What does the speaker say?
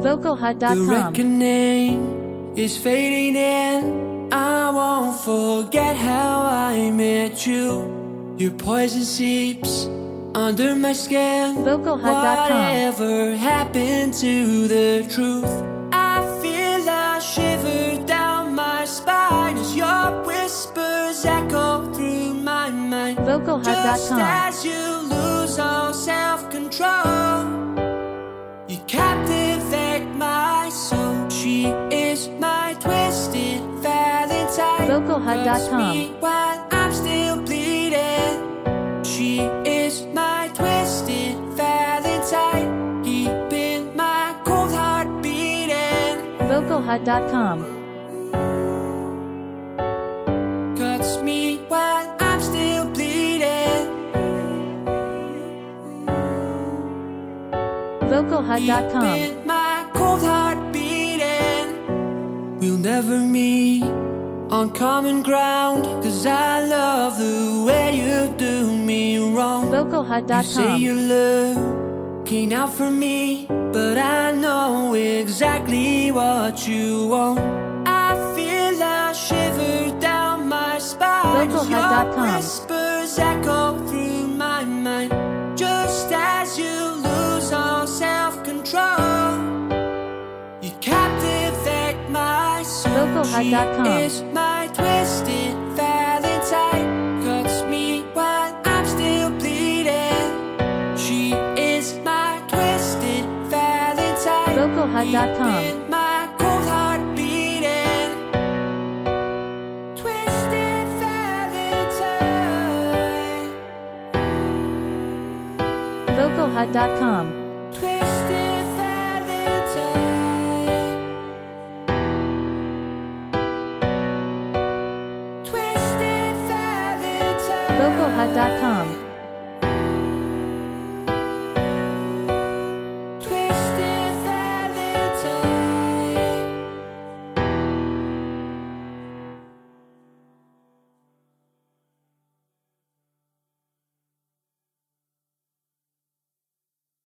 The reckoning is fading in. I won't forget how I met you. Your poison seeps under my skin. Whatever happened to the truth? I feel a shiver down my spine as your whispers echo through my mind. Just as you lose all self-control, you captivate my soul. She is my twisted Valentine. Cuts me while I'm still bleeding. She is my twisted Valentine, keeping my cold heart beating. Cuts me while I'm still bleeding. Keeping my cold heart beating. We'll never meet on common ground, 'cause I love the way you do me wrong. You say you're looking out for me, but I know exactly what you want. I feel a shiver down my spine as your whispers echo through my mind. Just as you lose all self-control, you captivate my soul. She is my twisted Valentine. Cuts me while I'm still bleeding. She is my twisted Valentine. Vocalhut.com. My cold heart beating. Twisted Valentine. Vocalhut.com. Twisted Valentine. Twisted Valentine. Vocalhut.com.